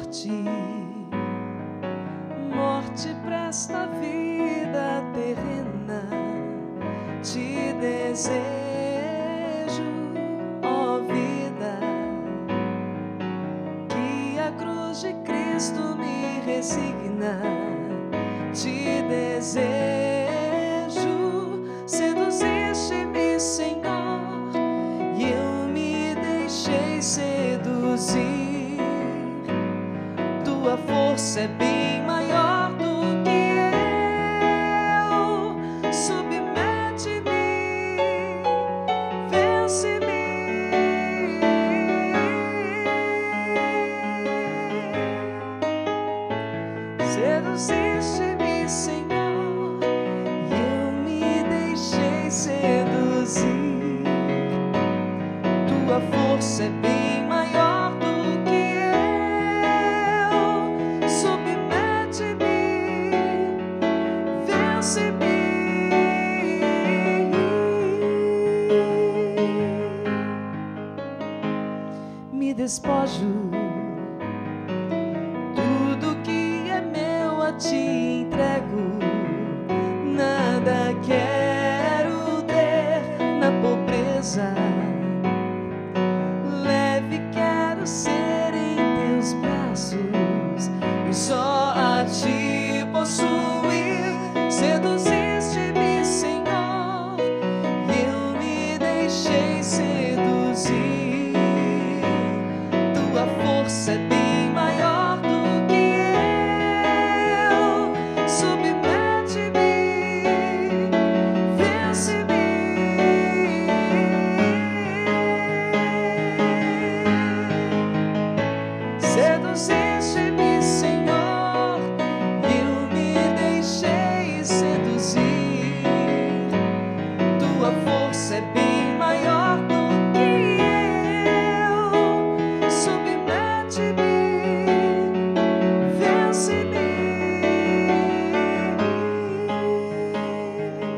morte, morte pra esta vida terrena. Te desejo, ó vida, que a cruz de Cristo me resigna. Te desejo, seduziste-me, Senhor, e eu me deixei seduzir. Tua força é bem maior do que eu. Submete-me, vence-me. Seduziste-me, Senhor, e eu me deixei seduzir. Tua força é bem maior do que eu. Submete-me, vence-me. Me despojo, tudo que é meu a ti entrego. Nada quero ter na pobreza. Leve quero ser em teus braços e só a ti possuir. Seduziste-me, Senhor, e eu me deixei ser.